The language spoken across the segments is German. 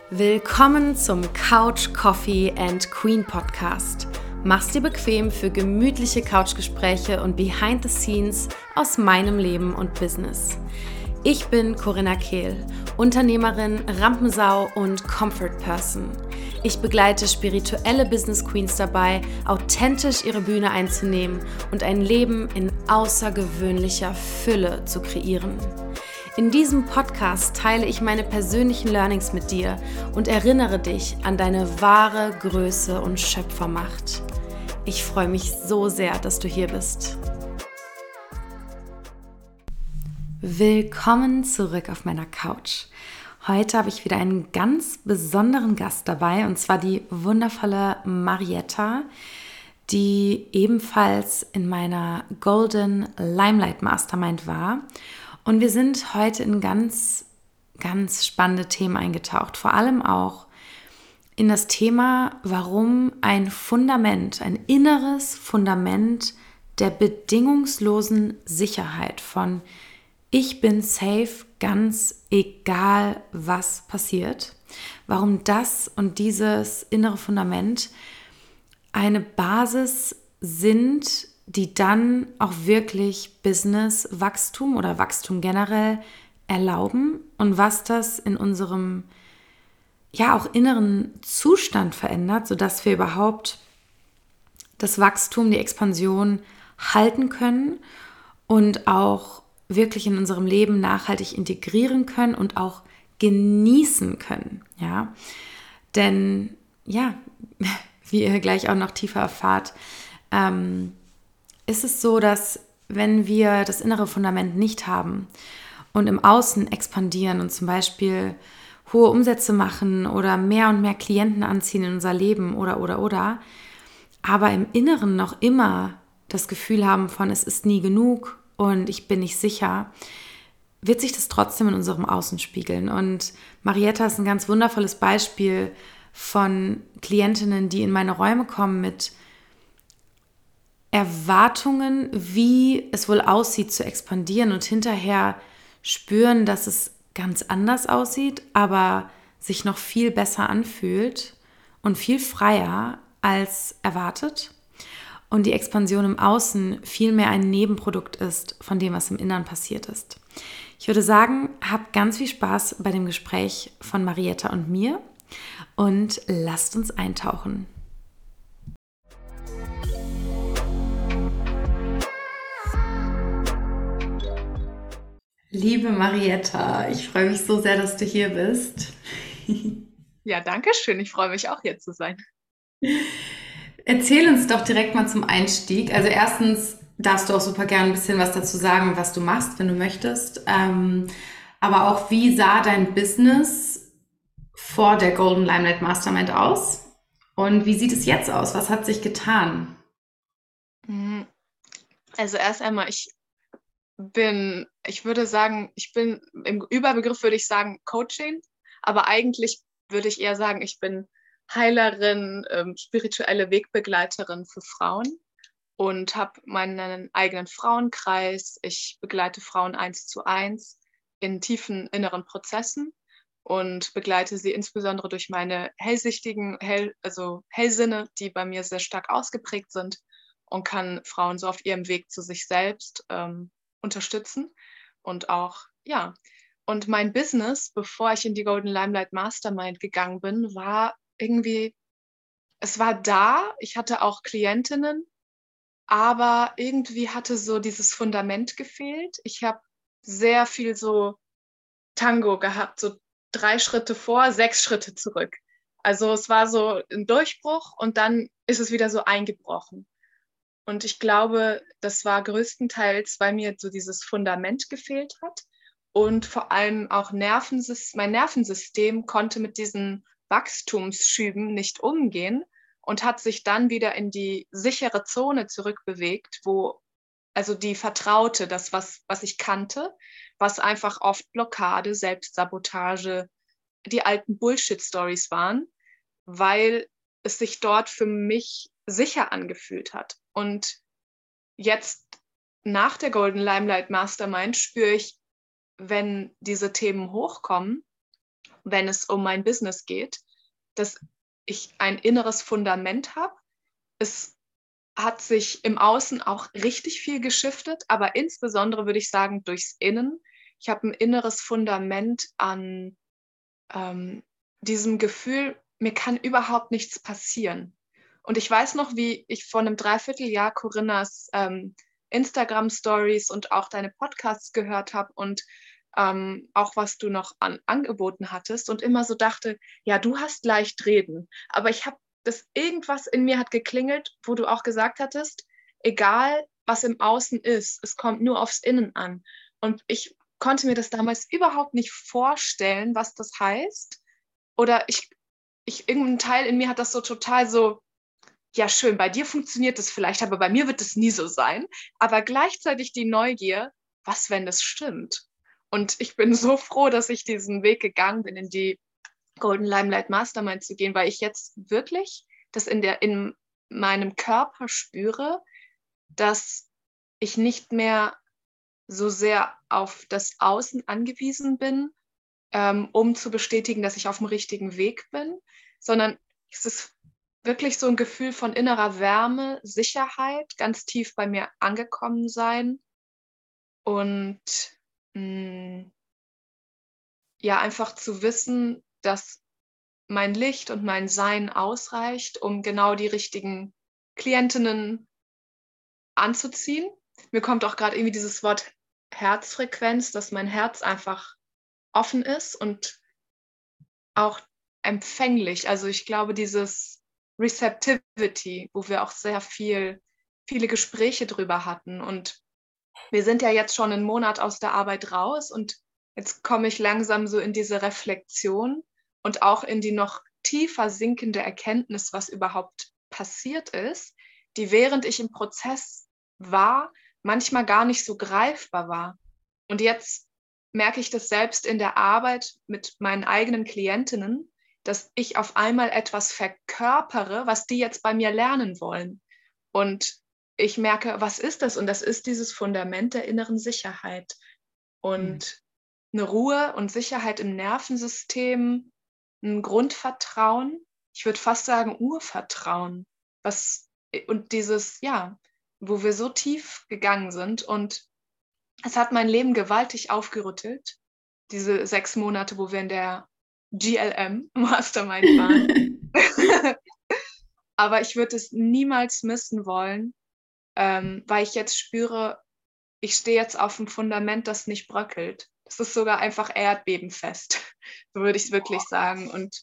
Willkommen zum Couch, Coffee and Queen Podcast. Mach's dir bequem für gemütliche Couchgespräche und Behind the Scenes aus meinem Leben und Business. Ich bin Corinna Kehl, Unternehmerin, Rampensau und Comfort Person. Ich begleite spirituelle Business Queens dabei, authentisch ihre Bühne einzunehmen und ein Leben in außergewöhnlicher Fülle zu kreieren. In diesem Podcast teile ich meine persönlichen Learnings mit dir und erinnere dich an deine wahre Größe und Schöpfermacht. Ich freue mich so sehr, dass du hier bist. Willkommen zurück auf meiner Couch. Heute habe ich wieder einen ganz besonderen Gast dabei, und zwar die wundervolle Marietta, die ebenfalls in meiner Golden Limelight Mastermind war. Und wir sind heute in ganz, ganz spannende Themen eingetaucht. Vor allem auch in das Thema, warum ein Fundament, ein inneres Fundament der bedingungslosen Sicherheit von ich bin safe, ganz egal was passiert, warum das und dieses innere Fundament eine Basis sind, die dann auch wirklich Business-Wachstum oder Wachstum generell erlauben und was das in unserem auch inneren Zustand verändert, sodass wir überhaupt das Wachstum, die Expansion halten können und auch wirklich in unserem Leben nachhaltig integrieren können und auch genießen können. Ja? Denn wie ihr gleich auch noch tiefer erfahrt, ist es so, dass wenn wir das innere Fundament nicht haben und im Außen expandieren und zum Beispiel hohe Umsätze machen oder mehr und mehr Klienten anziehen in unser Leben oder, aber im Inneren noch immer das Gefühl haben von es ist nie genug und ich bin nicht sicher, wird sich das trotzdem in unserem Außen spiegeln. Und Marietta ist ein ganz wundervolles Beispiel von Klientinnen, die in meine Räume kommen mit Erwartungen, wie es wohl aussieht, zu expandieren und hinterher spüren, dass es ganz anders aussieht, aber sich noch viel besser anfühlt und viel freier als erwartet. Und die Expansion im Außen vielmehr ein Nebenprodukt ist von dem, was im Inneren passiert ist. Ich würde sagen, habt ganz viel Spaß bei dem Gespräch von Marietta und mir und lasst uns eintauchen. Liebe Marietta, ich freue mich so sehr, dass du hier bist. Ja, danke schön. Ich freue mich auch, hier zu sein. Erzähl uns doch direkt mal zum Einstieg. Also erstens darfst du auch super gerne ein bisschen was dazu sagen, was du machst, wenn du möchtest. Aber auch, wie sah dein Business vor der Golden Limelight Mastermind aus? Und wie sieht es jetzt aus? Was hat sich getan? Also erst einmal, ich würde sagen, im Überbegriff würde ich sagen Coaching, aber eigentlich würde ich eher sagen, ich bin Heilerin, spirituelle Wegbegleiterin für Frauen und habe meinen eigenen Frauenkreis. Ich begleite Frauen 1:1 in tiefen inneren Prozessen und begleite sie insbesondere durch meine Hellsinne, die bei mir sehr stark ausgeprägt sind, und kann Frauen so auf ihrem Weg zu sich selbst unterstützen. Und auch, ja. Und mein Business, bevor ich in die Golden Limelight Mastermind gegangen bin, es war da. Ich hatte auch Klientinnen, aber irgendwie hatte so dieses Fundament gefehlt. Ich habe sehr viel so Tango gehabt, so 3 Schritte vor, 6 Schritte zurück. Also es war so ein Durchbruch und dann ist es wieder so eingebrochen. Und ich glaube, das war größtenteils, weil mir so dieses Fundament gefehlt hat und vor allem auch mein Nervensystem konnte mit diesen Wachstumsschüben nicht umgehen und hat sich dann wieder in die sichere Zone zurückbewegt, also die Vertraute, das, was ich kannte, was einfach oft Blockade, Selbstsabotage, die alten Bullshit-Stories waren, weil es sich dort für mich sicher angefühlt hat. Und jetzt nach der Golden Limelight Mastermind spüre ich, wenn diese Themen hochkommen, wenn es um mein Business geht, dass ich ein inneres Fundament habe. Es hat sich im Außen auch richtig viel geschiftet, aber insbesondere würde ich sagen durchs Innen. Ich habe ein inneres Fundament an diesem Gefühl, mir kann überhaupt nichts passieren. Und ich weiß noch, wie ich vor einem Dreivierteljahr Corinnas Instagram-Stories und auch deine Podcasts gehört habe und auch was du noch angeboten hattest und immer so dachte, ja, du hast leicht reden. Aber ich habe irgendwas in mir hat geklingelt, wo du auch gesagt hattest, egal was im Außen ist, es kommt nur aufs Innen an. Und ich konnte mir das damals überhaupt nicht vorstellen, was das heißt. Oder irgendein Teil in mir hat das so total so, ja schön, bei dir funktioniert das vielleicht, aber bei mir wird es nie so sein. Aber gleichzeitig die Neugier, was, wenn das stimmt? Und ich bin so froh, dass ich diesen Weg gegangen bin, in die Golden Limelight Mastermind zu gehen, weil ich jetzt wirklich das in meinem Körper spüre, dass ich nicht mehr so sehr auf das Außen angewiesen bin, um zu bestätigen, dass ich auf dem richtigen Weg bin, sondern es ist wirklich so ein Gefühl von innerer Wärme, Sicherheit, ganz tief bei mir angekommen sein und ja, einfach zu wissen, dass mein Licht und mein Sein ausreicht, um genau die richtigen Klientinnen anzuziehen. Mir kommt auch gerade irgendwie dieses Wort Herzfrequenz, dass mein Herz einfach offen ist und auch empfänglich. Also ich glaube, dieses Receptivity, wo wir auch viele Gespräche drüber hatten. Und wir sind ja jetzt schon einen Monat aus der Arbeit raus und jetzt komme ich langsam so in diese Reflexion und auch in die noch tiefer sinkende Erkenntnis, was überhaupt passiert ist, die während ich im Prozess war, manchmal gar nicht so greifbar war. Und jetzt merke ich das selbst in der Arbeit mit meinen eigenen Klientinnen, dass ich auf einmal etwas verkörpere, was die jetzt bei mir lernen wollen. Und ich merke, was ist das? Und das ist dieses Fundament der inneren Sicherheit. Und eine Ruhe und Sicherheit im Nervensystem, ein Grundvertrauen, ich würde fast sagen Urvertrauen, und dieses, ja, wo wir so tief gegangen sind und es hat mein Leben gewaltig aufgerüttelt, diese 6 Monate, wo wir in der GLM Mastermind waren. Aber ich würde es niemals missen wollen, weil ich jetzt spüre, ich stehe jetzt auf einem Fundament, das nicht bröckelt. Das ist sogar einfach erdbebenfest, so würde ich es wirklich sagen. Und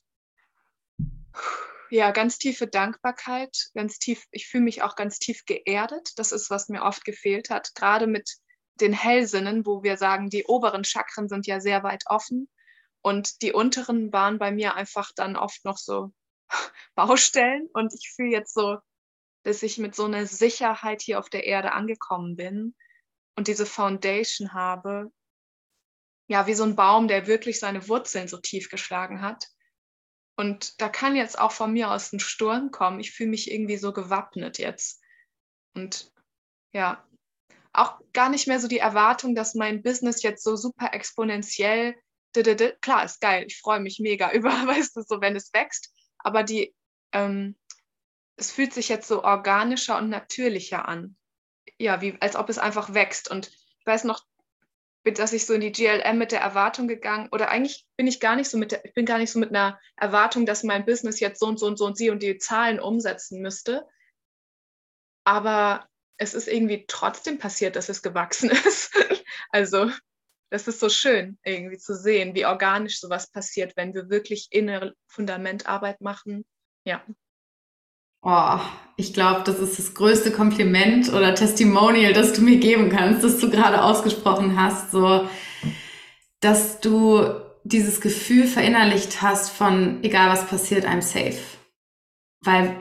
ja, ganz tiefe Dankbarkeit, ich fühle mich auch ganz tief geerdet. Das ist, was mir oft gefehlt hat, gerade mit den Hellsinnen, wo wir sagen, die oberen Chakren sind ja sehr weit offen und die unteren waren bei mir einfach dann oft noch so Baustellen. Und ich fühle jetzt so, dass ich mit so einer Sicherheit hier auf der Erde angekommen bin und diese Foundation habe, ja, wie so ein Baum, der wirklich seine Wurzeln so tief geschlagen hat. Und da kann jetzt auch von mir aus ein Sturm kommen. Ich fühle mich irgendwie so gewappnet jetzt. Und ja, auch gar nicht mehr so die Erwartung, dass mein Business jetzt so super exponentiell, klar, ist geil, ich freue mich mega über, weißt du, so wenn es wächst, aber es fühlt sich jetzt so organischer und natürlicher an. Ja, wie als ob es einfach wächst. Und ich weiß noch, dass ich so in die GLM mit der Erwartung gegangen, oder eigentlich bin ich gar nicht so ich bin gar nicht so mit einer Erwartung, dass mein Business jetzt so und so und so und sie und die Zahlen umsetzen müsste. Aber es ist irgendwie trotzdem passiert, dass es gewachsen ist. Also das ist so schön, irgendwie zu sehen, wie organisch sowas passiert, wenn wir wirklich innere Fundamentarbeit machen. Ja. Oh, ich glaube, das ist das größte Kompliment oder Testimonial, das du mir geben kannst, das du gerade ausgesprochen hast, so, dass du dieses Gefühl verinnerlicht hast von, egal was passiert, I'm safe. Weil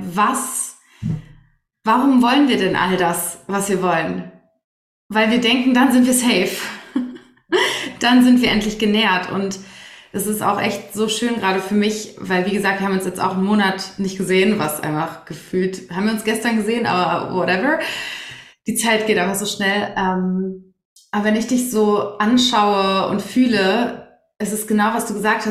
warum wollen wir denn all das, was wir wollen? Weil wir denken, dann sind wir safe. Dann sind wir endlich genährt. Und es ist auch echt so schön gerade für mich, weil wie gesagt, wir haben uns jetzt auch einen Monat nicht gesehen, was einfach gefühlt, haben wir uns gestern gesehen, aber whatever. Die Zeit geht einfach so schnell. Aber wenn ich dich so anschaue und fühle, es ist genau, was du gesagt hast,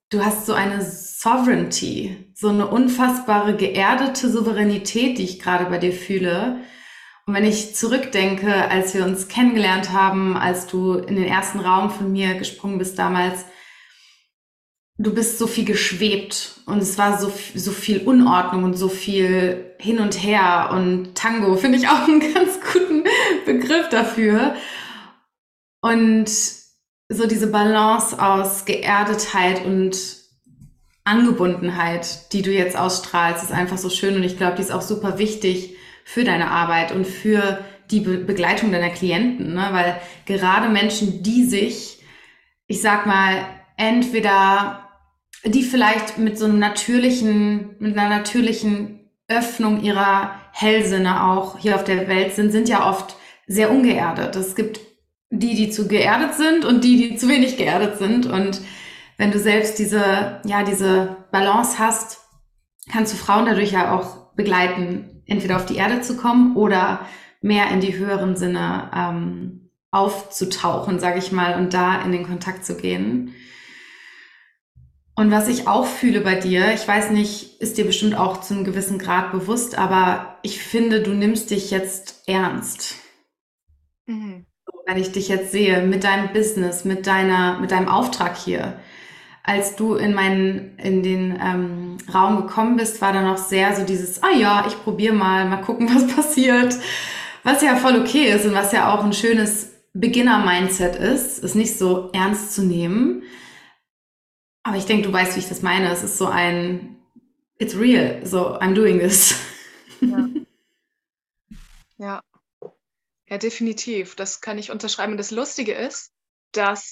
du hast so eine Sovereignty, so eine unfassbare geerdete Souveränität, die ich gerade bei dir fühle. Und wenn ich zurückdenke, als wir uns kennengelernt haben, als du in den ersten Raum von mir gesprungen bist damals, du bist so viel geschwebt und es war so viel Unordnung und so viel hin und her und Tango finde ich auch einen ganz guten Begriff dafür. Und so diese Balance aus Geerdetheit und Angebundenheit, die du jetzt ausstrahlst, ist einfach so schön und ich glaube, die ist auch super wichtig für deine Arbeit und für die Begleitung deiner Klienten, ne? Weil gerade Menschen, die sich, ich sag mal, entweder die vielleicht mit so einem mit einer natürlichen Öffnung ihrer Hellsinne auch hier auf der Welt sind ja oft sehr ungeerdet. Es gibt die zu geerdet sind und die zu wenig geerdet sind und wenn du selbst diese Balance hast, kannst du Frauen dadurch ja auch begleiten, entweder auf die Erde zu kommen oder mehr in die höheren Sinne aufzutauchen, sage ich mal, und da in den Kontakt zu gehen. Und was ich auch fühle bei dir, ich weiß nicht, ist dir bestimmt auch zu einem gewissen Grad bewusst, aber ich finde, du nimmst dich jetzt ernst. Mhm. Wenn ich dich jetzt sehe, mit deinem Business, mit deinem Auftrag hier. Als du in den Raum gekommen bist, war da noch sehr so dieses, ah ja, ich probiere mal gucken, was passiert. Was ja voll okay ist und was ja auch ein schönes Beginner-Mindset ist nicht so ernst zu nehmen. Aber ich denke, du weißt, wie ich das meine. Es ist so it's real, so I'm doing this. Ja, ja, ja, definitiv. Das kann ich unterschreiben. Und das Lustige ist, dass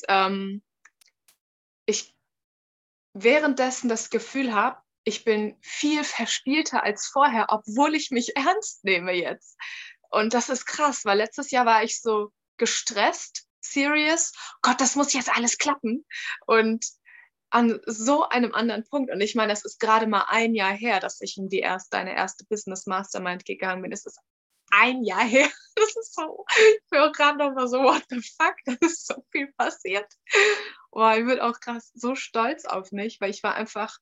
ich währenddessen das Gefühl habe, ich bin viel verspielter als vorher, obwohl ich mich ernst nehme jetzt. Und das ist krass, weil letztes Jahr war ich so gestresst, serious. Gott, das muss jetzt alles klappen. Und an so einem anderen Punkt. Und ich meine, es ist gerade mal ein Jahr her, dass ich in deine erste Business Mastermind gegangen bin. Es ist ein Jahr her. Das ist so, ich höre gerade noch mal so, what the fuck, da ist so viel passiert. Boah, ich bin auch krass so stolz auf mich, weil ich war einfach,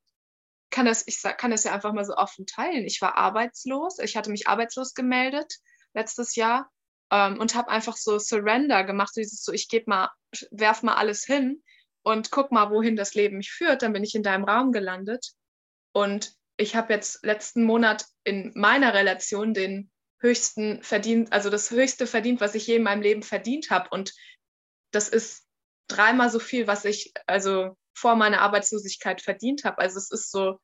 kann das ja einfach mal so offen teilen. Ich war arbeitslos, ich hatte mich arbeitslos gemeldet letztes Jahr und habe einfach so Surrender gemacht, so dieses so, werf mal alles hin und guck mal, wohin das Leben mich führt. Dann bin ich in deinem Raum gelandet und ich habe jetzt letzten Monat in meiner Relation den höchsten verdient, also das höchste verdient, was ich je in meinem Leben verdient habe. Und das ist dreimal so viel, was ich also vor meiner Arbeitslosigkeit verdient habe. Also es ist so,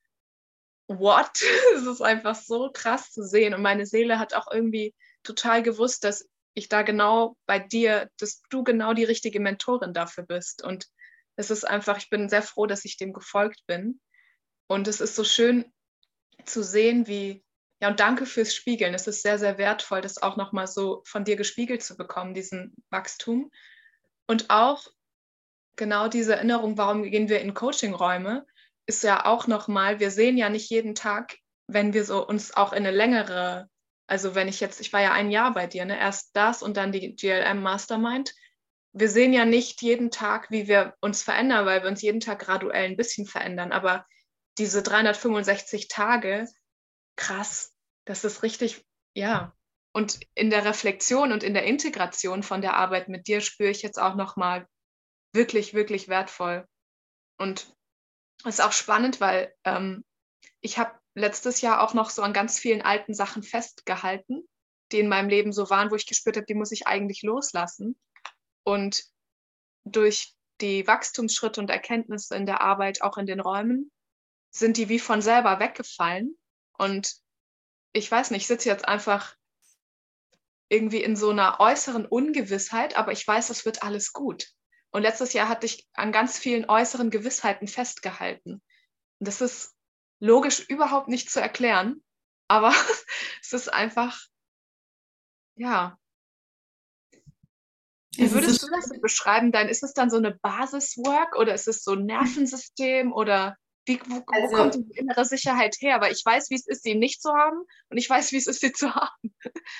what? Es ist einfach so krass zu sehen. Und meine Seele hat auch irgendwie total gewusst, dass ich da genau bei dir, dass du genau die richtige Mentorin dafür bist. Und es ist einfach, ich bin sehr froh, dass ich dem gefolgt bin. Und es ist so schön zu sehen, ja, und danke fürs Spiegeln. Es ist sehr, sehr wertvoll, das auch nochmal so von dir gespiegelt zu bekommen, diesen Wachstum. Und auch genau diese Erinnerung, warum gehen wir in Coachingräume, ist ja auch nochmal, wir sehen ja nicht jeden Tag, wenn wir so uns auch in eine längere, also ich war ja ein Jahr bei dir, ne? Erst das und dann die GLM Mastermind. Wir sehen ja nicht jeden Tag, wie wir uns verändern, weil wir uns jeden Tag graduell ein bisschen verändern. Aber diese 365 Tage, krass, das ist richtig, ja. Und in der Reflexion und in der Integration von der Arbeit mit dir spüre ich jetzt auch nochmal wirklich, wirklich wertvoll. Und es ist auch spannend, weil ich habe letztes Jahr auch noch so an ganz vielen alten Sachen festgehalten, die in meinem Leben so waren, wo ich gespürt habe, die muss ich eigentlich loslassen. Und durch die Wachstumsschritte und Erkenntnisse in der Arbeit, auch in den Räumen, sind die wie von selber weggefallen. Und ich weiß nicht, ich sitze jetzt einfach irgendwie in so einer äußeren Ungewissheit, aber ich weiß, es wird alles gut. Und letztes Jahr hatte ich an ganz vielen äußeren Gewissheiten festgehalten. Und das ist logisch überhaupt nicht zu erklären, aber es ist einfach, ja. Wie würdest du das so beschreiben? Ist es dann so eine Basiswork oder ist es so ein Nervensystem oder wo kommt die innere Sicherheit her? Weil ich weiß, wie es ist, sie nicht zu haben und ich weiß, wie es ist, sie zu haben.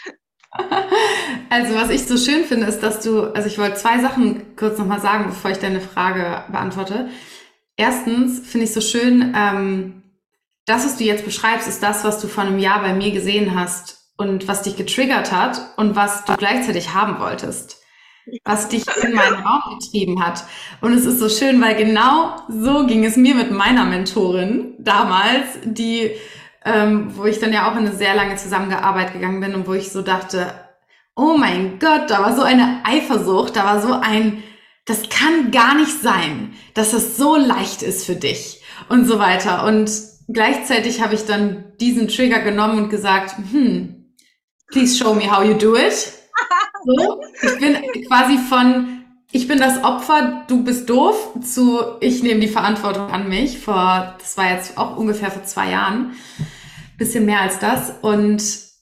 Also was ich so schön finde, ist, also ich wollte zwei Sachen kurz nochmal sagen, bevor ich deine Frage beantworte. erstens finde ich so schön, das, was du jetzt beschreibst, ist das, was du vor einem Jahr bei mir gesehen hast und was dich getriggert hat und was du gleichzeitig haben wolltest, was dich in meinen Raum getrieben hat. Und es ist so schön, weil genau so ging es mir mit meiner Mentorin damals, die, wo ich dann ja auch in eine sehr lange Zusammenarbeit gegangen bin und wo ich so dachte, oh mein Gott, da war so eine Eifersucht, da war so ein, das kann gar nicht sein, dass es so leicht ist für dich und so weiter. Und gleichzeitig habe ich dann diesen Trigger genommen und gesagt, please show me how you do it. So, ich bin quasi von, ich bin das Opfer, du bist doof, zu, ich nehme die Verantwortung an mich. Das war jetzt auch ungefähr vor 2 Jahren, bisschen mehr als das. Und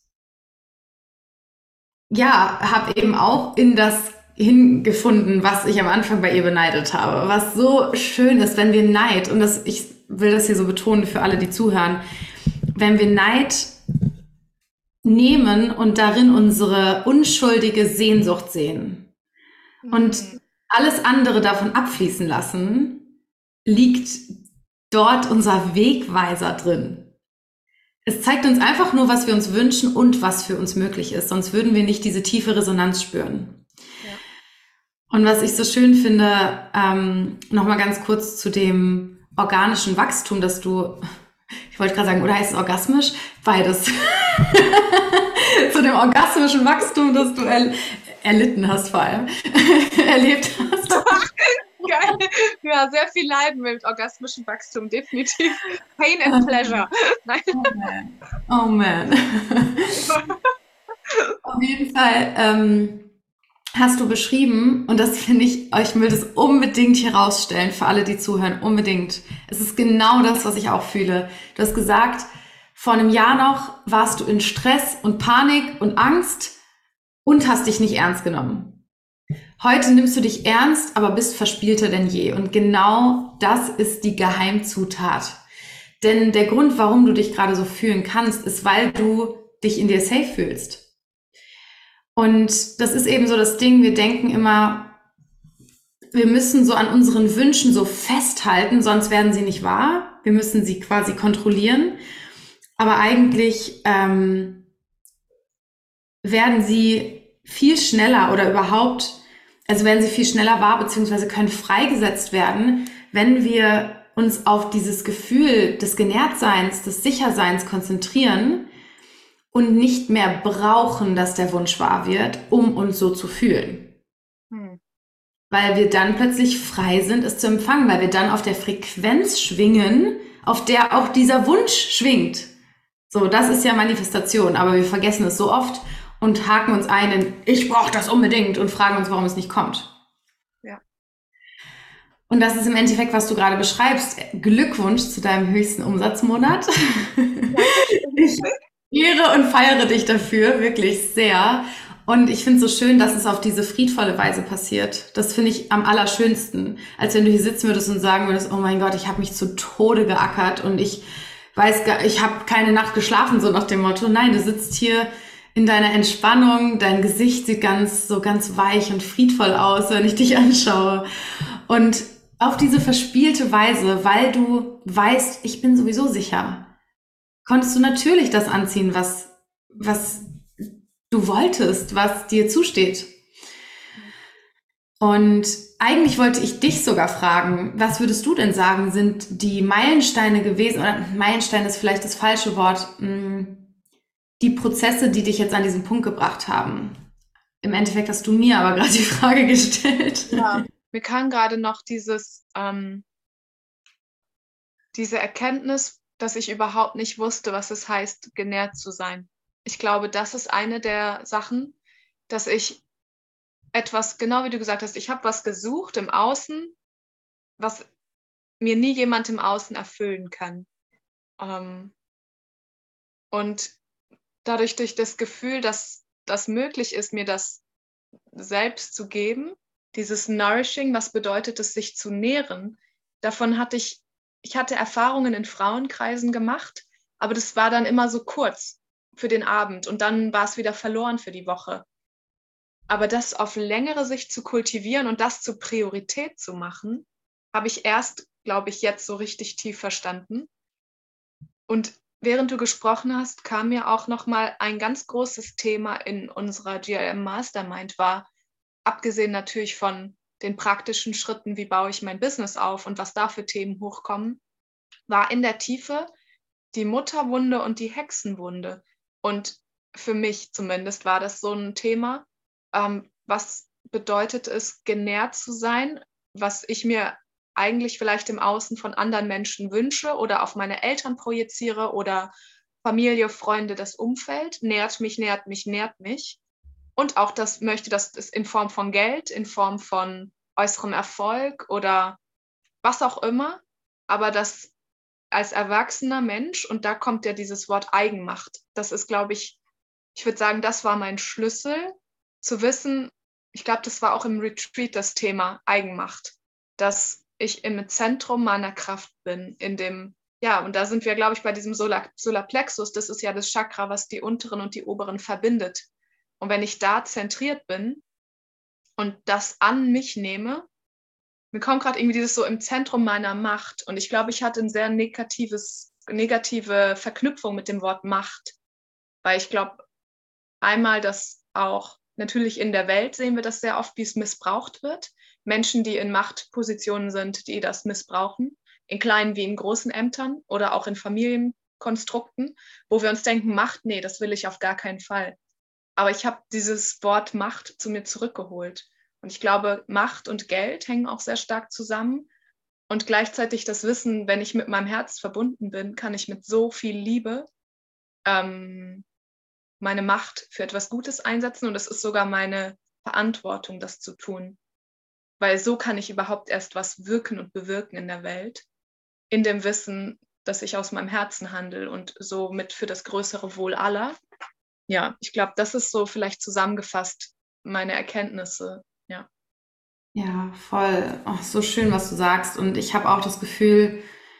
ja, habe eben auch in das hingefunden, was ich am Anfang bei ihr beneidet habe. Was so schön ist, wenn wir Neid, und das, ich will das hier so betonen für alle, die zuhören, wenn wir Neid nehmen und darin unsere unschuldige Sehnsucht sehen und alles andere davon abfließen lassen, liegt dort unser Wegweiser drin. Es zeigt uns einfach nur, was wir uns wünschen und was für uns möglich ist. Sonst würden wir nicht diese tiefe Resonanz spüren. Ja. Und was ich so schön finde, nochmal ganz kurz zu dem organischen Wachstum, dass du, ich wollte gerade sagen, oder heißt es orgasmisch? Beides. Zu dem orgasmischen Wachstum, das du erlitten hast vor allem, erlebt hast. Geil. Ja, sehr viel Leiden mit orgasmischem Wachstum, definitiv. Pain and Pleasure. Nein. Oh man. Auf jeden Fall hast du beschrieben, und das finde ich, ich will das unbedingt hier rausstellen, für alle, die zuhören, unbedingt. Es ist genau das, was ich auch fühle. Du hast gesagt, vor einem Jahr noch warst du in Stress und Panik und Angst und hast dich nicht ernst genommen. Heute nimmst du dich ernst, aber bist verspielter denn je. Und genau das ist die Geheimzutat. Denn der Grund, warum du dich gerade so fühlen kannst, ist, weil du dich in dir safe fühlst. Und das ist eben so das Ding, wir denken immer, wir müssen so an unseren Wünschen so festhalten, sonst werden sie nicht wahr. Wir müssen sie quasi kontrollieren. Aber eigentlich werden sie viel schneller oder überhaupt, also werden sie viel schneller wahr, beziehungsweise können freigesetzt werden, wenn wir uns auf dieses Gefühl des Genährtseins, des Sicherseins konzentrieren und nicht mehr brauchen, dass der Wunsch wahr wird, um uns so zu fühlen. Weil wir dann plötzlich frei sind, es zu empfangen, weil wir dann auf der Frequenz schwingen, auf der auch dieser Wunsch schwingt. So, das ist ja Manifestation, aber wir vergessen es so oft und haken uns ein in, ich brauche das unbedingt, und fragen uns, warum es nicht kommt. Ja. Und das ist im Endeffekt, was du gerade beschreibst. Glückwunsch zu deinem höchsten Umsatzmonat. Ich ehre und feiere dich dafür, wirklich sehr. Und ich finde es so schön, dass es auf diese friedvolle Weise passiert. Das finde ich am allerschönsten. Als wenn du hier sitzen würdest und sagen würdest, oh mein Gott, ich habe mich zu Tode geackert und ich habe keine Nacht geschlafen, so nach dem Motto. Nein, du sitzt hier in deiner Entspannung, dein Gesicht sieht ganz weich und friedvoll aus, wenn ich dich anschaue. Und auf diese verspielte Weise, weil du weißt, ich bin sowieso sicher, konntest du natürlich das anziehen, was du wolltest, was dir zusteht. Und eigentlich wollte ich dich sogar fragen, was würdest du denn sagen, sind die Meilensteine gewesen, oder Meilenstein ist vielleicht das falsche Wort, die Prozesse, die dich jetzt an diesen Punkt gebracht haben? Im Endeffekt hast du mir aber gerade die Frage gestellt. Ja, mir kam gerade noch diese Erkenntnis, dass ich überhaupt nicht wusste, was es heißt, genährt zu sein. Ich glaube, das ist eine der Sachen, dass ich etwas, genau wie du gesagt hast, ich habe was gesucht im Außen, was mir nie jemand im Außen erfüllen kann. Und dadurch, durch das Gefühl, dass das möglich ist, mir das selbst zu geben, dieses Nourishing, was bedeutet es, sich zu nähren, davon hatte ich hatte Erfahrungen in Frauenkreisen gemacht, aber das war dann immer so kurz für den Abend und dann war es wieder verloren für die Woche. Aber das auf längere Sicht zu kultivieren und das zur Priorität zu machen, habe ich erst glaube ich, jetzt so richtig tief verstanden. Und während du gesprochen hast, kam mir auch nochmal ein ganz großes Thema in unserer GLM Mastermind war, abgesehen natürlich von den praktischen Schritten, wie baue ich mein Business auf und was da für Themen hochkommen, war in der Tiefe die Mutterwunde und die Hexenwunde. Und für mich zumindest war das so ein Thema, was bedeutet es, genährt zu sein, was ich mir eigentlich vielleicht im Außen von anderen Menschen wünsche oder auf meine Eltern projiziere oder Familie, Freunde, das Umfeld, nährt mich, nährt mich, nährt mich. Und auch das möchte, dass es in Form von Geld, in Form von äußerem Erfolg oder was auch immer, aber das als erwachsener Mensch, und da kommt ja dieses Wort Eigenmacht. Das ist, glaube ich würde sagen, das war mein Schlüssel, zu wissen, ich glaube, das war auch im Retreat das Thema Eigenmacht, dass ich im Zentrum meiner Kraft bin, in dem, ja, und da sind wir, glaube ich, bei diesem Solarplexus, das ist ja das Chakra, was die unteren und die oberen verbindet. Und wenn ich da zentriert bin und das an mich nehme, mir kommt gerade irgendwie dieses so im Zentrum meiner Macht. Und ich glaube, ich hatte eine sehr negative Verknüpfung mit dem Wort Macht. Weil ich glaube, einmal, dass auch natürlich in der Welt sehen wir das sehr oft, wie es missbraucht wird. Menschen, die in Machtpositionen sind, die das missbrauchen, in kleinen wie in großen Ämtern oder auch in Familienkonstrukten, wo wir uns denken, Macht, nee, das will ich auf gar keinen Fall. Aber ich habe dieses Wort Macht zu mir zurückgeholt. Und ich glaube, Macht und Geld hängen auch sehr stark zusammen. Und gleichzeitig das Wissen, wenn ich mit meinem Herz verbunden bin, kann ich mit so viel Liebe meine Macht für etwas Gutes einsetzen. Und es ist sogar meine Verantwortung, das zu tun. Weil so kann ich überhaupt erst was wirken und bewirken in der Welt. In dem Wissen, dass ich aus meinem Herzen handle und somit für das größere Wohl aller. Ja, ich glaube, das ist so vielleicht zusammengefasst meine Erkenntnisse. Ja. Ja, voll. Ach, so schön, was du sagst. Und ich habe auch das Gefühl,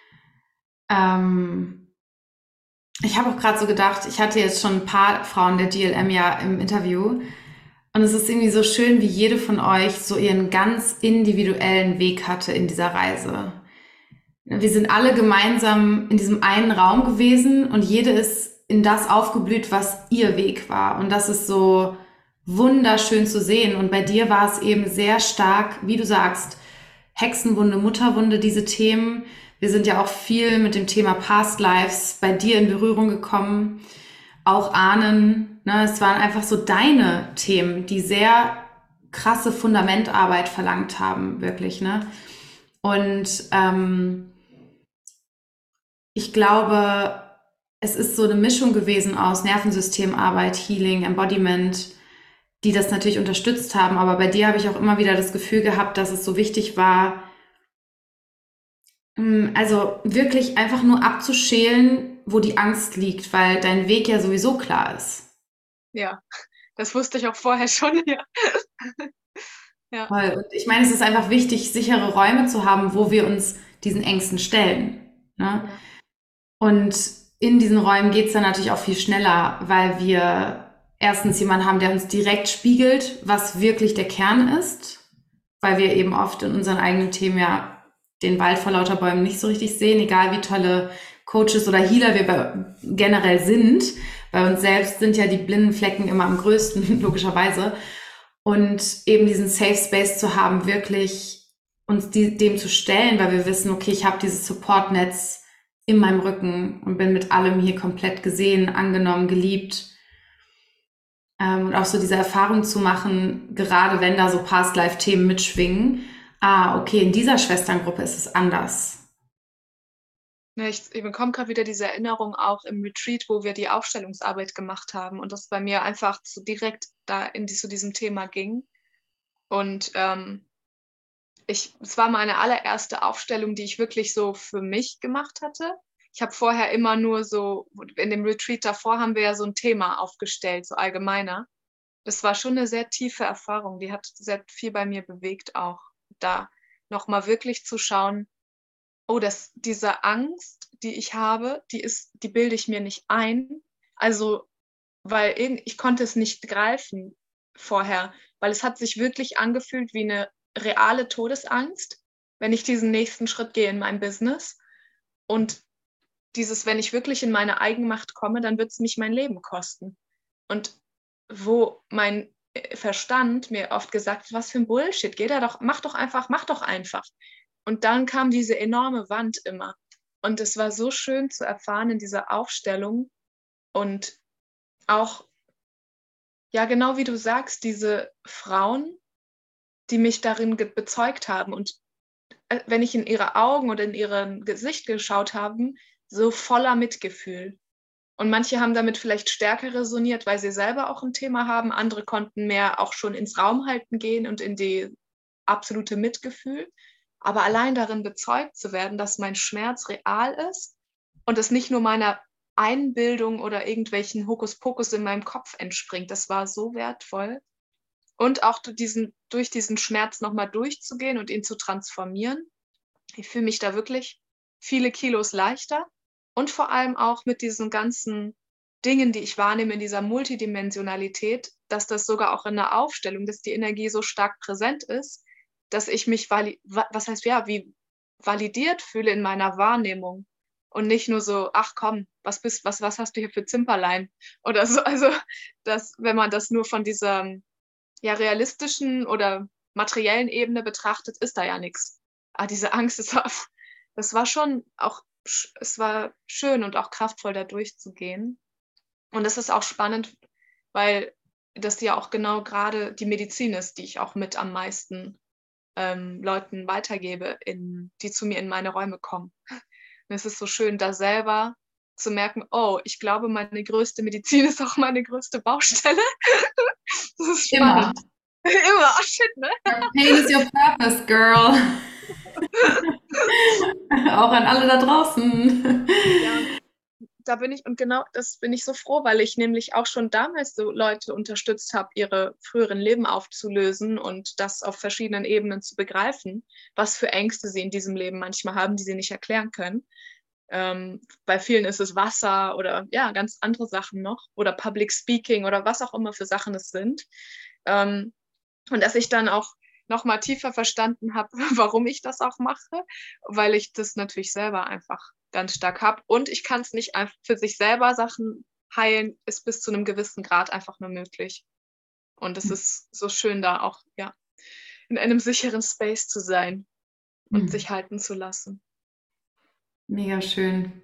ich habe auch gerade so gedacht, ich hatte jetzt schon ein paar Frauen der GLM ja im Interview. Und es ist irgendwie so schön, wie jede von euch so ihren ganz individuellen Weg hatte in dieser Reise. Wir sind alle gemeinsam in diesem einen Raum gewesen und jede ist in das aufgeblüht, was ihr Weg war. Und das ist so wunderschön zu sehen. Und bei dir war es eben sehr stark, wie du sagst, Hexenwunde, Mutterwunde, diese Themen. Wir sind ja auch viel mit dem Thema Past Lives bei dir in Berührung gekommen. Auch Ahnen, ne? Es waren einfach so deine Themen, die sehr krasse Fundamentarbeit verlangt haben, wirklich, ne? Und ich glaube, es ist so eine Mischung gewesen aus Nervensystemarbeit, Healing, Embodiment, die das natürlich unterstützt haben. Aber bei dir habe ich auch immer wieder das Gefühl gehabt, dass es so wichtig war, also wirklich einfach nur abzuschälen, wo die Angst liegt, weil dein Weg ja sowieso klar ist. Ja, das wusste ich auch vorher schon. Ja. Ja. Voll. Und ich meine, es ist einfach wichtig, sichere Räume zu haben, wo wir uns diesen Ängsten stellen. Ne? Ja. Und in diesen Räumen geht's dann natürlich auch viel schneller, weil wir erstens jemanden haben, der uns direkt spiegelt, was wirklich der Kern ist, weil wir eben oft in unseren eigenen Themen ja den Wald vor lauter Bäumen nicht so richtig sehen, egal wie tolle Coaches oder Healer wir generell sind. Bei uns selbst sind ja die blinden Flecken immer am größten, logischerweise. Und eben diesen Safe Space zu haben, wirklich uns dem zu stellen, weil wir wissen, okay, ich habe dieses Supportnetz in meinem Rücken und bin mit allem hier komplett gesehen, angenommen, geliebt. Und auch so diese Erfahrung zu machen, gerade wenn da so Past-Life-Themen mitschwingen, okay, in dieser Schwesterngruppe ist es anders. Ja, ich bekomme gerade wieder diese Erinnerung auch im Retreat, wo wir die Aufstellungsarbeit gemacht haben und das bei mir einfach so direkt da zu diesem Thema ging. Und es war meine allererste Aufstellung, die ich wirklich so für mich gemacht hatte. Ich habe vorher immer nur so, in dem Retreat davor haben wir ja so ein Thema aufgestellt, so allgemeiner. Das war schon eine sehr tiefe Erfahrung, die hat sehr viel bei mir bewegt auch, da nochmal wirklich zu schauen, oh, diese Angst, die ich habe, die bilde ich mir nicht ein. Also, weil ich konnte es nicht greifen vorher, weil es hat sich wirklich angefühlt wie eine reale Todesangst. wenn ich diesen nächsten Schritt gehe in meinem Business. Und wenn ich wirklich in meine Eigenmacht komme, dann wird es mich mein Leben kosten. Und wo mein Verstand mir oft gesagt hat, was für ein Bullshit, geh da doch, mach doch einfach, mach doch einfach. Und dann kam diese enorme Wand immer. Und es war so schön zu erfahren in dieser Aufstellung und auch, ja, genau wie du sagst, diese Frauen, die mich darin bezeugt haben und wenn ich in ihre Augen oder in ihrem Gesicht geschaut habe, so voller Mitgefühl. Und manche haben damit vielleicht stärker resoniert, weil sie selber auch ein Thema haben. Andere konnten mehr auch schon ins Raumhalten gehen und in die absolute Mitgefühl. Aber allein darin bezeugt zu werden, dass mein Schmerz real ist und es nicht nur meiner Einbildung oder irgendwelchen Hokuspokus in meinem Kopf entspringt, das war so wertvoll. Und auch durch diesen Schmerz nochmal durchzugehen und ihn zu transformieren. Ich fühle mich da wirklich viele Kilos leichter und vor allem auch mit diesen ganzen Dingen, die ich wahrnehme in dieser Multidimensionalität, dass das sogar auch in der Aufstellung, dass die Energie so stark präsent ist, dass ich mich, wie validiert fühle in meiner Wahrnehmung und nicht nur so, ach komm, was hast du hier für Zimperlein oder so. Also, wenn man das nur von dieser realistischen oder materiellen Ebene betrachtet, ist da ja nichts. Aber diese Angst, das war schon auch, es war schön und auch kraftvoll, da durchzugehen. Und es ist auch spannend, weil das ja auch genau gerade die Medizin ist, die ich auch mit am meisten Leuten weitergebe, die zu mir in meine Räume kommen. Und es ist so schön, da selber zu merken, oh, ich glaube, meine größte Medizin ist auch meine größte Baustelle. Das ist spannend. Immer. Oh, shit, ne? Pain is your purpose, girl. Auch an alle da draußen. Ja, genau das bin ich so froh, weil ich nämlich auch schon damals so Leute unterstützt habe, ihre früheren Leben aufzulösen und das auf verschiedenen Ebenen zu begreifen, was für Ängste sie in diesem Leben manchmal haben, die sie nicht erklären können. Bei vielen ist es Wasser oder ja, ganz andere Sachen noch oder Public Speaking oder was auch immer für Sachen es sind. Und dass ich dann auch noch mal tiefer verstanden habe, warum ich das auch mache, weil ich das natürlich selber einfach ganz stark habe. Und ich kann es nicht einfach für sich selber Sachen heilen, ist bis zu einem gewissen Grad einfach nur möglich. Und es ist so schön, da auch ja in einem sicheren Space zu sein und sich halten zu lassen. Mega schön.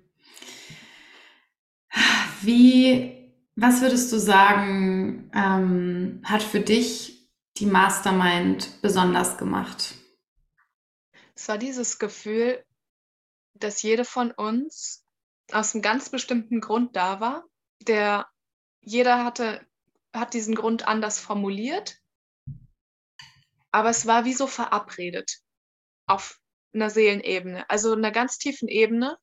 Was würdest du sagen, hat für dich die Mastermind besonders gemacht? Es war dieses Gefühl, dass jede von uns aus einem ganz bestimmten Grund da war. Jeder hat diesen Grund anders formuliert, aber es war wie so verabredet auf einer Seelenebene, also einer ganz tiefen Ebene,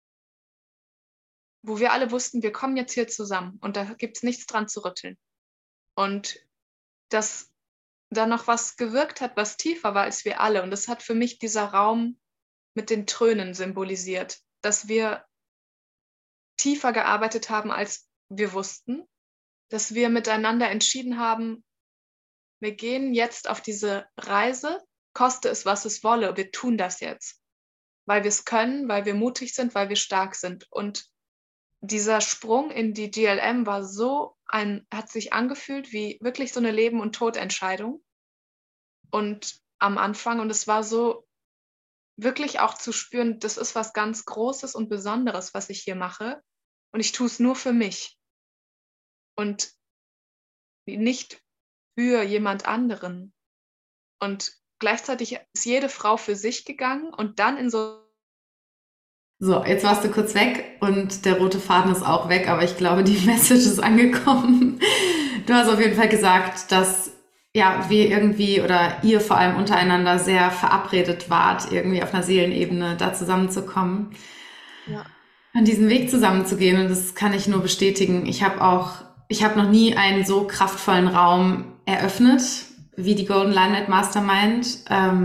wo wir alle wussten, wir kommen jetzt hier zusammen und da gibt es nichts dran zu rütteln. Und dass da noch was gewirkt hat, was tiefer war als wir alle. Und das hat für mich dieser Raum mit den Trönen symbolisiert, dass wir tiefer gearbeitet haben, als wir wussten, dass wir miteinander entschieden haben, wir gehen jetzt auf diese Reise, koste es, was es wolle, wir tun das jetzt, weil wir es können, weil wir mutig sind, weil wir stark sind. Und dieser Sprung in die GLM war hat sich angefühlt wie wirklich so eine Leben- und Todentscheidung. Und am Anfang, und es war so wirklich auch zu spüren, das ist was ganz Großes und Besonderes, was ich hier mache. Und ich tue es nur für mich und nicht für jemand anderen. Und gleichzeitig ist jede Frau für sich gegangen und dann in so. So, jetzt warst du kurz weg und der rote Faden ist auch weg, aber ich glaube, die Message ist angekommen. Du hast auf jeden Fall gesagt, dass ja, wir irgendwie oder ihr vor allem untereinander sehr verabredet wart, irgendwie auf einer Seelenebene da zusammenzukommen. Ja. An diesen Weg zusammenzugehen, und das kann ich nur bestätigen. Ich habe noch nie einen so kraftvollen Raum eröffnet wie die Golden Light Mastermind,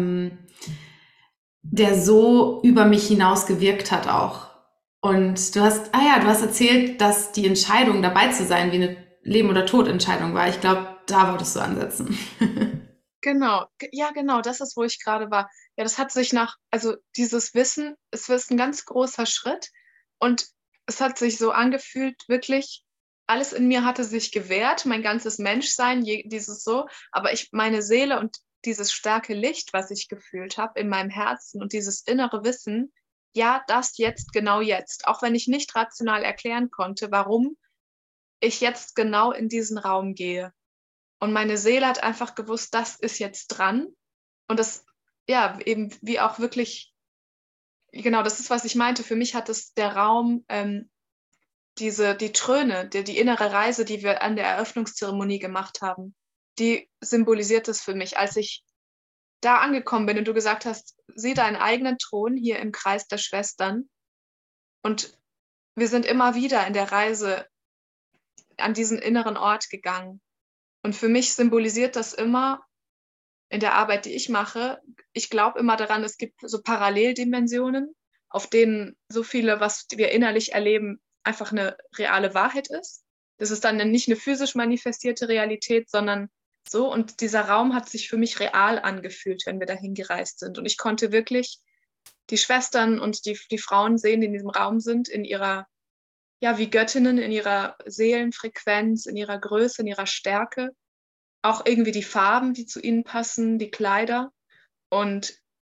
der so über mich hinaus gewirkt hat auch. Und du hast erzählt, dass die Entscheidung dabei zu sein wie eine Leben- oder Tod-Entscheidung war. Ich glaube, da wolltest du ansetzen. Genau, ja, genau, das ist, wo ich gerade war. Ja, das hat sich also dieses Wissen, es ist ein ganz großer Schritt und es hat sich so angefühlt, wirklich, alles in mir hatte sich gewehrt, mein ganzes Menschsein, dieses so, aber meine Seele und dieses starke Licht, was ich gefühlt habe in meinem Herzen und dieses innere Wissen, ja, das jetzt, genau jetzt, auch wenn ich nicht rational erklären konnte, warum ich jetzt genau in diesen Raum gehe. Und meine Seele hat einfach gewusst, das ist jetzt dran. Und das, ja, eben wie auch wirklich, genau, das ist, was ich meinte. Für mich hat es der Raum, die Tröne, die innere Reise, die wir an der Eröffnungszeremonie gemacht haben, die symbolisiert es für mich. Als ich da angekommen bin und du gesagt hast, sieh deinen eigenen Thron hier im Kreis der Schwestern. Und wir sind immer wieder in der Reise an diesen inneren Ort gegangen. Und für mich symbolisiert das immer, in der Arbeit, die ich mache, ich glaube immer daran, es gibt so Paralleldimensionen, auf denen so viele, was wir innerlich erleben, einfach eine reale Wahrheit ist. Das ist dann nicht eine physisch manifestierte Realität, sondern so. Und dieser Raum hat sich für mich real angefühlt, wenn wir dahin gereist sind. Und ich konnte wirklich die Schwestern und die Frauen sehen, die in diesem Raum sind, in ihrer, ja, wie Göttinnen, in ihrer Seelenfrequenz, in ihrer Größe, in ihrer Stärke, auch irgendwie die Farben, die zu ihnen passen, die Kleider. Und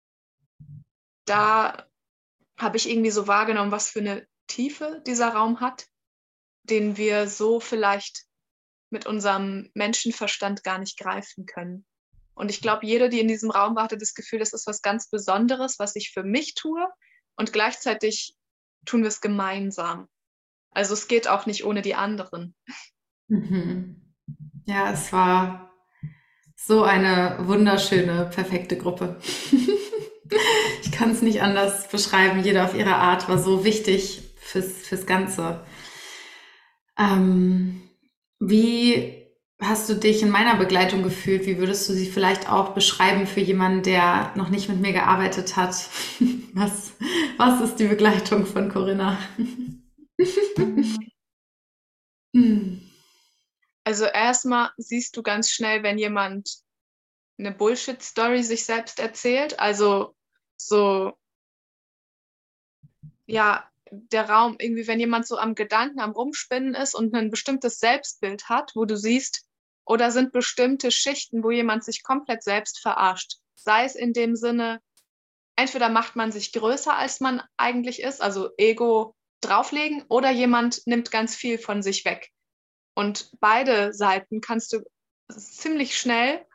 da habe ich irgendwie so wahrgenommen, was für eine Tiefe dieser Raum hat, den wir so vielleicht mit unserem Menschenverstand gar nicht greifen können. Und ich glaube, jede, die in diesem Raum war, hatte das Gefühl, das ist was ganz Besonderes, was ich für mich tue. Und gleichzeitig tun wir es gemeinsam. Also es geht auch nicht ohne die anderen. Mhm. Ja, es war so eine wunderschöne, perfekte Gruppe. Ich kann es nicht anders beschreiben. Jeder auf ihre Art war so wichtig fürs Ganze. Wie hast du dich in meiner Begleitung gefühlt? Wie würdest du sie vielleicht auch beschreiben für jemanden, der noch nicht mit mir gearbeitet hat? Was, was ist die Begleitung von Corinna? Also erstmal siehst du ganz schnell, wenn jemand eine Bullshit-Story sich selbst erzählt. Also so, ja, der Raum, irgendwie, wenn jemand so am Gedanken, am Rumspinnen ist und ein bestimmtes Selbstbild hat, wo du siehst, oder sind bestimmte Schichten, wo jemand sich komplett selbst verarscht. Sei es in dem Sinne, entweder macht man sich größer, als man eigentlich ist, also Ego drauflegen, oder jemand nimmt ganz viel von sich weg. Und beide Seiten kannst du ziemlich schnell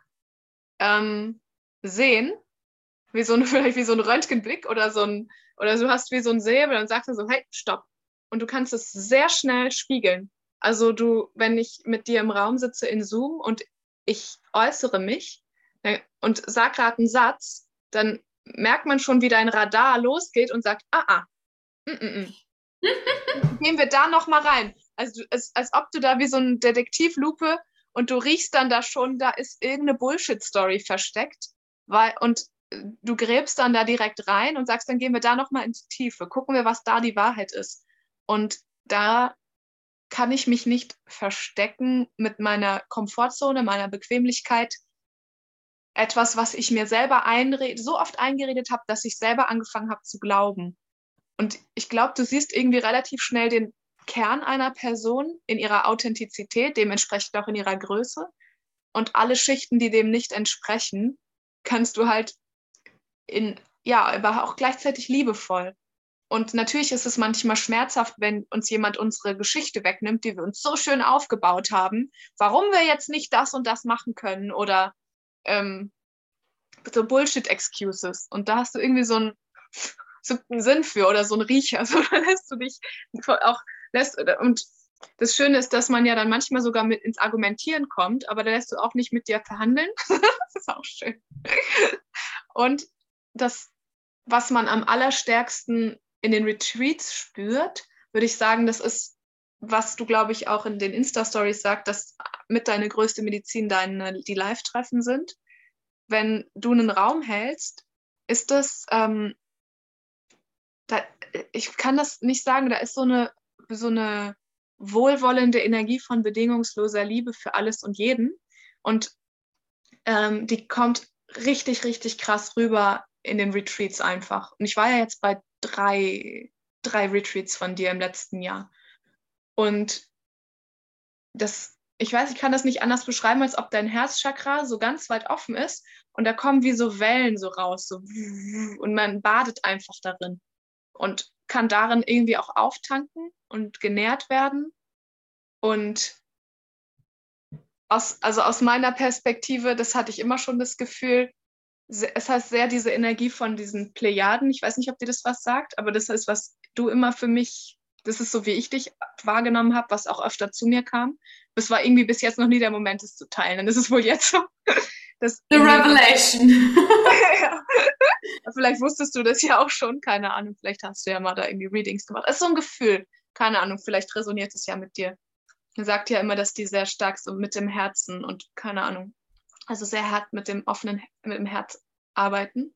sehen, wie so ein, vielleicht wie so ein Röntgenblick oder du hast wie so ein Säbel und sagst dann so, hey, stopp. Und du kannst es sehr schnell spiegeln. Also wenn ich mit dir im Raum sitze in Zoom und ich äußere mich und sag gerade einen Satz, dann merkt man schon, wie dein Radar losgeht und sagt, mm, mm, mm. Gehen wir da noch mal rein. Also als ob du da wie so eine Detektivlupe und du riechst dann da schon, da ist irgendeine Bullshit-Story versteckt, und du gräbst dann da direkt rein und sagst, dann gehen wir da noch mal in die Tiefe, gucken wir, was da die Wahrheit ist. Und da kann ich mich nicht verstecken mit meiner Komfortzone, meiner Bequemlichkeit, etwas, was ich mir selber so oft eingeredet habe, dass ich selber angefangen habe zu glauben. Und ich glaube, du siehst irgendwie relativ schnell den Kern einer Person in ihrer Authentizität, dementsprechend auch in ihrer Größe. Und alle Schichten, die dem nicht entsprechen, kannst du halt ja, aber auch gleichzeitig liebevoll. Und natürlich ist es manchmal schmerzhaft, wenn uns jemand unsere Geschichte wegnimmt, die wir uns so schön aufgebaut haben, warum wir jetzt nicht das und das machen können oder ähm, so Bullshit-Excuses. Und da hast du irgendwie so einen Sinn für oder so einen Riecher. So lässt du dich auch und das Schöne ist, dass man ja dann manchmal sogar mit ins Argumentieren kommt, aber da lässt du auch nicht mit dir verhandeln. Das ist auch schön. Und das, was man am allerstärksten in den Retreats spürt, würde ich sagen, das ist, was du, glaube ich, auch in den Insta-Stories sagst, dass mit deine größte Medizin die Live-Treffen sind. Wenn du einen Raum hältst, ist das, ich kann das nicht sagen, da ist so eine wohlwollende Energie von bedingungsloser Liebe für alles und jeden. Und die kommt richtig, richtig krass rüber in den Retreats einfach. Und ich war ja jetzt bei drei Retreats von dir im letzten Jahr. Und ich weiß, ich kann das nicht anders beschreiben, als ob dein Herzchakra so ganz weit offen ist und da kommen wie so Wellen so raus, so und man badet einfach darin und kann darin irgendwie auch auftanken und genährt werden. Und aus meiner Perspektive, das hatte ich immer schon das Gefühl, es hat sehr diese Energie von diesen Plejaden. Ich weiß nicht, ob dir das was sagt, aber das ist, was du immer für mich, das ist so, wie ich dich wahrgenommen habe, was auch öfter zu mir kam. Das war irgendwie bis jetzt noch nie der Moment, das zu teilen. Und das ist wohl jetzt so. The Revelation. Ja. Vielleicht wusstest du das ja auch schon, keine Ahnung. Vielleicht hast du ja mal da irgendwie Readings gemacht. Es ist so ein Gefühl, keine Ahnung, vielleicht resoniert es ja mit dir. Man sagt ja immer, dass die sehr stark so mit dem Herzen und keine Ahnung, also sehr hart mit dem Herz arbeiten.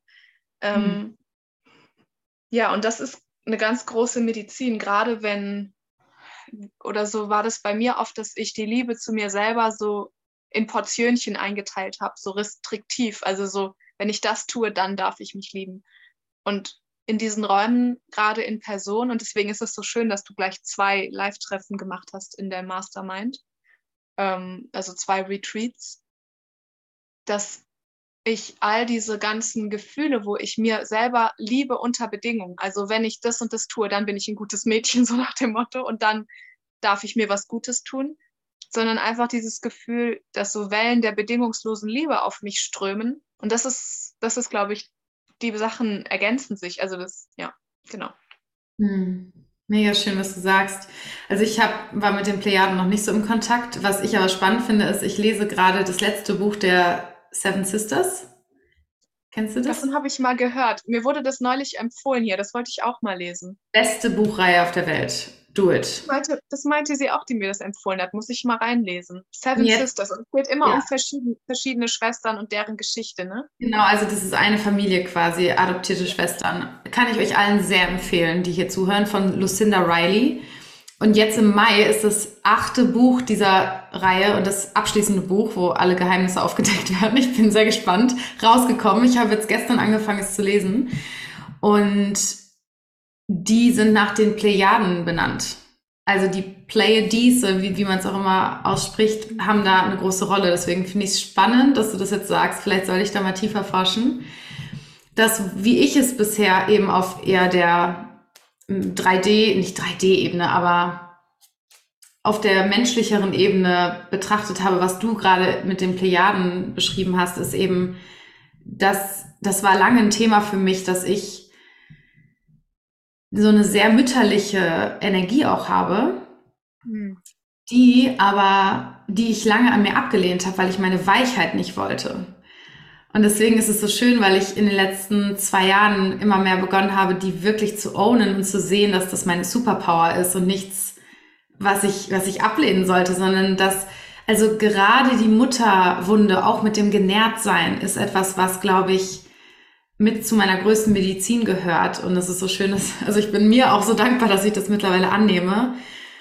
Ja, und das ist eine ganz große Medizin, gerade wenn, oder so war das bei mir oft, dass ich die Liebe zu mir selber so in Portionchen eingeteilt habe, so restriktiv. Also so, wenn ich das tue, dann darf ich mich lieben. Und in diesen Räumen, gerade in Person, und deswegen ist es so schön, dass du gleich 2 Live-Treffen gemacht hast in der Mastermind, also 2 Retreats, dass ich all diese ganzen Gefühle, wo ich mir selber liebe unter Bedingungen, also wenn ich das und das tue, dann bin ich ein gutes Mädchen, so nach dem Motto, und dann darf ich mir was Gutes tun, sondern einfach dieses Gefühl, dass so Wellen der bedingungslosen Liebe auf mich strömen. Und das ist, glaube ich, die Sachen ergänzen sich. Also das, ja, genau. Mega schön, was du sagst. Also war mit den Plejaden noch nicht so im Kontakt. Was ich aber spannend finde, ist, ich lese gerade das letzte Buch der Seven Sisters. Kennst du das? Davon habe ich mal gehört. Mir wurde das neulich empfohlen hier. Das wollte ich auch mal lesen. Beste Buchreihe auf der Welt. Do it. Das meinte sie auch, die mir das empfohlen hat. Muss ich mal reinlesen. Seven Jetzt, Sisters. Und es geht immer ja, um verschiedene Schwestern und deren Geschichte, ne? genau, also das ist eine Familie quasi, adoptierte Schwestern. Kann ich euch allen sehr empfehlen, die hier zuhören, von Lucinda Riley. Und jetzt im Mai ist das 8. Buch dieser Reihe und das abschließende Buch, wo alle Geheimnisse aufgedeckt werden. Ich bin sehr gespannt. Rausgekommen. Ich habe jetzt gestern angefangen, es zu lesen. Und die sind nach den Plejaden benannt. Also die Pleiades, wie man es auch immer ausspricht, haben da eine große Rolle. Deswegen finde ich es spannend, dass du das jetzt sagst. Vielleicht soll ich da mal tiefer forschen. Das, wie ich es bisher eben auf eher der 3D, nicht 3D-Ebene, aber auf der menschlicheren Ebene betrachtet habe, was du gerade mit den Plejaden beschrieben hast, ist eben, das war lange ein Thema für mich, dass ich so eine sehr mütterliche Energie auch habe, die ich lange an mir abgelehnt habe, weil ich meine Weichheit nicht wollte. Und deswegen ist es so schön, weil ich in den letzten 2 Jahren immer mehr begonnen habe, die wirklich zu ownen und zu sehen, dass das meine Superpower ist und nichts, was ich ablehnen sollte, sondern also gerade die Mutterwunde, auch mit dem Genährtsein, ist etwas, was, glaube ich, mit zu meiner größten Medizin gehört. Und es ist so schön, also ich bin mir auch so dankbar, dass ich das mittlerweile annehme.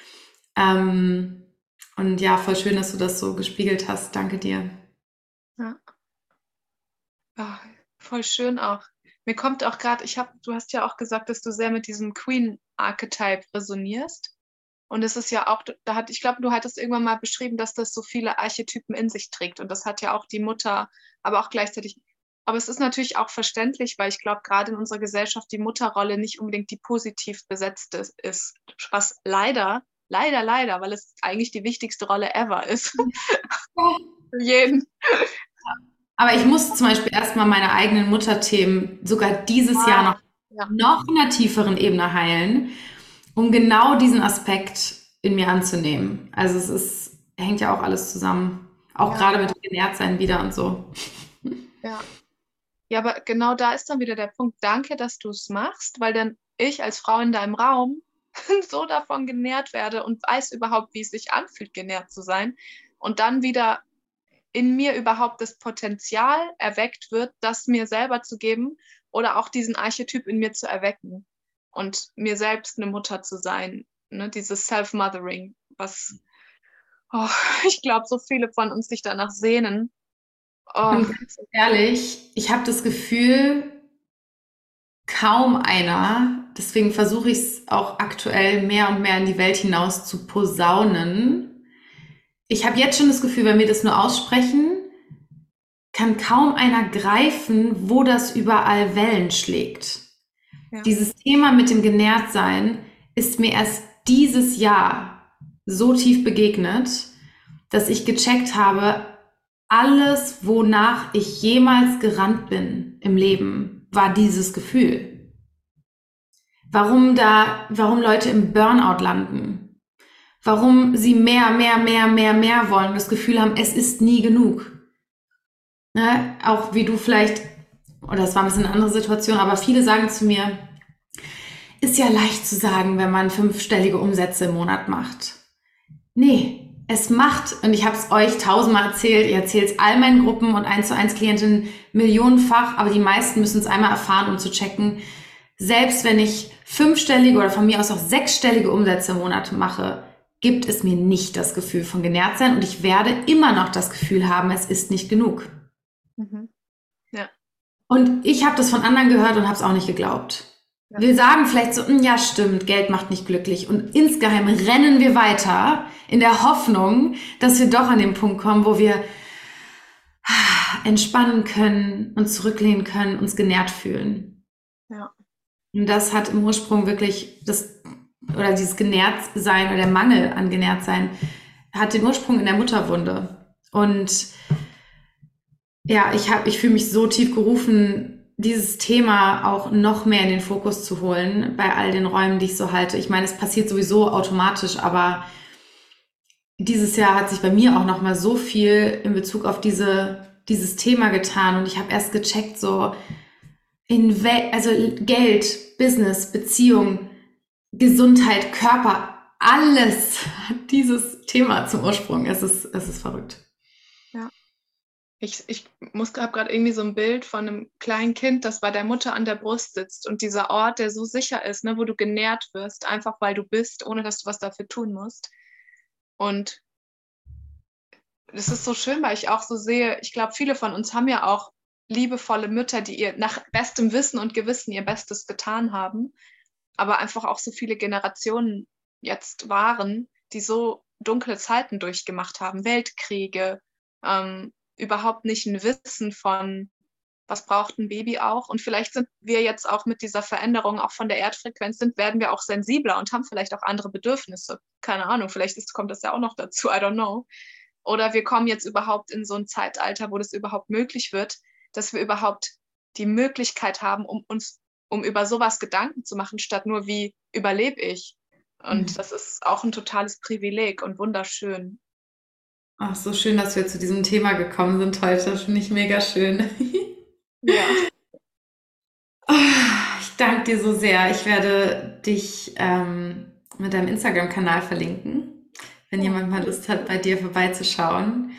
Und ja, voll schön, dass du das so gespiegelt hast. Danke dir. Ja. Oh, voll schön auch. Mir kommt auch gerade, du hast ja auch gesagt, dass du sehr mit diesem Queen-Archetype resonierst. Und es ist ja auch, ich glaube, du hattest irgendwann mal beschrieben, dass das so viele Archetypen in sich trägt. Und das hat ja auch die Mutter, aber auch gleichzeitig. Aber es ist natürlich auch verständlich, weil ich glaube, gerade in unserer Gesellschaft die Mutterrolle nicht unbedingt die positiv besetzte ist. Was leider, weil es eigentlich die wichtigste Rolle ever ist. Für jeden. Aber ich muss zum Beispiel erstmal meine eigenen Mutterthemen sogar dieses Jahr noch in einer tieferen Ebene heilen, um genau diesen Aspekt in mir anzunehmen. Also hängt ja auch alles zusammen. Auch gerade mit dem Genährtsein wieder und so. Ja. Ja, aber genau da ist dann wieder der Punkt. Danke, dass du es machst, weil dann ich als Frau in deinem Raum so davon genährt werde und weiß überhaupt, wie es sich anfühlt, genährt zu sein. Und dann wieder in mir überhaupt das Potenzial erweckt wird, das mir selber zu geben oder auch diesen Archetyp in mir zu erwecken und mir selbst eine Mutter zu sein. Ne? Dieses Self-Mothering, was ich glaube, so viele von uns sich danach sehnen. Oh, Und ganz ehrlich, ich habe das Gefühl, kaum einer, deswegen versuche ich es auch aktuell mehr und mehr in die Welt hinaus zu posaunen. Ich habe jetzt schon das Gefühl, wenn wir das nur aussprechen, kann kaum einer greifen, wo das überall Wellen schlägt. ja. Dieses Thema mit dem Genährtsein ist mir erst dieses Jahr so tief begegnet, dass ich gecheckt habe, alles, wonach ich jemals gerannt bin im Leben, war dieses Gefühl. Warum Leute im Burnout landen, warum sie mehr wollen und das Gefühl haben, es ist nie genug. Ne? Auch wie du vielleicht, oder das war ein bisschen eine andere Situation, aber viele sagen zu mir, ist ja leicht zu sagen, wenn man 5-stellige Umsätze im Monat macht. Nee, es macht, und ich habe es euch 1000-mal erzählt, ich erzähle es all meinen Gruppen und 1:1 Klientinnen millionenfach, aber die meisten müssen es einmal erfahren, um zu checken, selbst wenn ich 5-stellige oder von mir aus auch 6-stellige Umsätze im Monat mache, gibt es mir nicht das Gefühl von genährt sein und ich werde immer noch das Gefühl haben, es ist nicht genug. Mhm. Ja. Und ich habe das von anderen gehört und habe es auch nicht geglaubt. Ja. Wir sagen vielleicht so, ja stimmt, Geld macht nicht glücklich. Und insgeheim rennen wir weiter in der Hoffnung, dass wir doch an den Punkt kommen, wo wir entspannen können, uns zurücklehnen können, uns genährt fühlen. Ja. Und das hat im Ursprung wirklich dieses Genährtsein oder der Mangel an Genährtsein hat den Ursprung in der Mutterwunde. Und ja, ich fühle mich so tief gerufen, dieses Thema auch noch mehr in den Fokus zu holen bei all den Räumen, die ich so halte. Ich meine, es passiert sowieso automatisch, aber dieses Jahr hat sich bei mir auch noch mal so viel in Bezug auf dieses Thema getan und ich habe erst gecheckt, so also Geld, Business, Beziehung, Gesundheit, Körper, alles hat dieses Thema zum Ursprung. Es ist verrückt. Ich habe gerade irgendwie so ein Bild von einem kleinen Kind, das bei der Mutter an der Brust sitzt und dieser Ort, der so sicher ist, ne, wo du genährt wirst, einfach weil du bist, ohne dass du was dafür tun musst. Und das ist so schön, weil ich auch so sehe, ich glaube, viele von uns haben ja auch liebevolle Mütter, die ihr nach bestem Wissen und Gewissen ihr Bestes getan haben, aber einfach auch so viele Generationen jetzt waren, die so dunkle Zeiten durchgemacht haben, Weltkriege, überhaupt nicht ein Wissen von, was braucht ein Baby auch. Und vielleicht sind wir jetzt auch mit dieser Veränderung auch von der Erdfrequenz werden wir auch sensibler und haben vielleicht auch andere Bedürfnisse. Keine Ahnung, vielleicht kommt das ja auch noch dazu, I don't know. Oder wir kommen jetzt überhaupt in so ein Zeitalter, wo das überhaupt möglich wird, dass wir überhaupt die Möglichkeit haben, um über sowas Gedanken zu machen, statt nur wie überlebe ich. Und das ist auch ein totales Privileg und wunderschön. Ach, so schön, dass wir zu diesem Thema gekommen sind heute. Finde ich mega schön. Ja. Ich danke dir so sehr. Ich werde dich mit deinem Instagram-Kanal verlinken, wenn jemand mal Lust hat, bei dir vorbeizuschauen.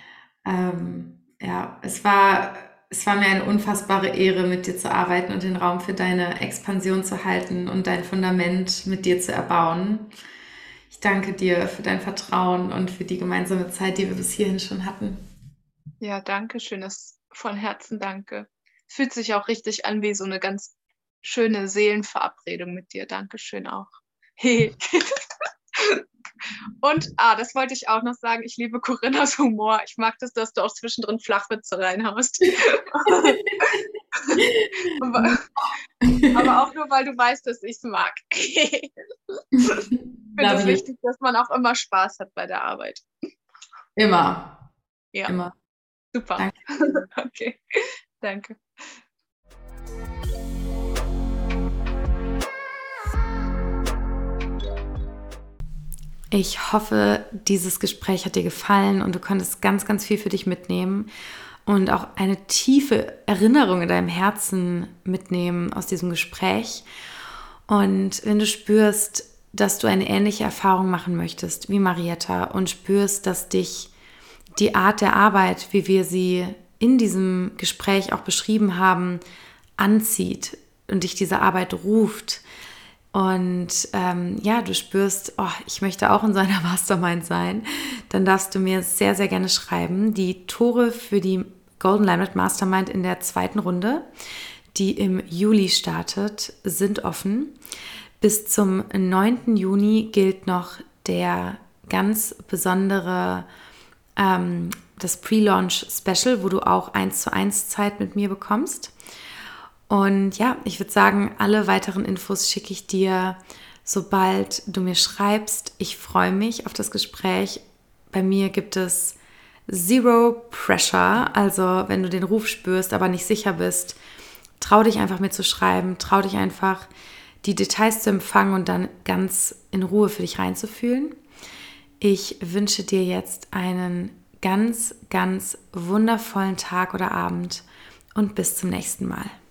Ja, es war mir eine unfassbare Ehre, mit dir zu arbeiten und den Raum für deine Expansion zu halten und dein Fundament mit dir zu erbauen. Ich danke dir für dein Vertrauen und für die gemeinsame Zeit, die wir bis hierhin schon hatten. Ja, danke schön. Das von Herzen danke. Fühlt sich auch richtig an wie so eine ganz schöne Seelenverabredung mit dir. Dankeschön auch. Hey. Und, das wollte ich auch noch sagen, ich liebe Corinnas Humor. Ich mag das, dass du auch zwischendrin Flachwitze reinhaust. Aber auch nur, weil du weißt, dass ich es mag. Ich finde es wichtig, dass man auch immer Spaß hat bei der Arbeit. Immer. Ja. Immer. Super. Danke. Okay. Danke. Ich hoffe, dieses Gespräch hat dir gefallen und du konntest ganz, ganz viel für dich mitnehmen und auch eine tiefe Erinnerung in deinem Herzen mitnehmen aus diesem Gespräch. Und wenn du spürst, dass du eine ähnliche Erfahrung machen möchtest wie Marietta und spürst, dass dich die Art der Arbeit, wie wir sie in diesem Gespräch auch beschrieben haben, anzieht und dich diese Arbeit ruft und du spürst, ich möchte auch in so einer Mastermind sein, dann darfst du mir sehr, sehr gerne schreiben. Die Tore für die Golden Limelight Mastermind in der 2. Runde, die im Juli startet, sind offen. Bis zum 9. Juni gilt noch der ganz besondere, das Pre-Launch-Special, wo du auch 1:1 Zeit mit mir bekommst. Und ja, ich würde sagen, alle weiteren Infos schicke ich dir, sobald du mir schreibst. Ich freue mich auf das Gespräch. Bei mir gibt es Zero Pressure. Also wenn du den Ruf spürst, aber nicht sicher bist, trau dich einfach mir zu schreiben. Trau dich einfach, die Details zu empfangen und dann ganz in Ruhe für dich reinzufühlen. Ich wünsche dir jetzt einen ganz, ganz wundervollen Tag oder Abend und bis zum nächsten Mal.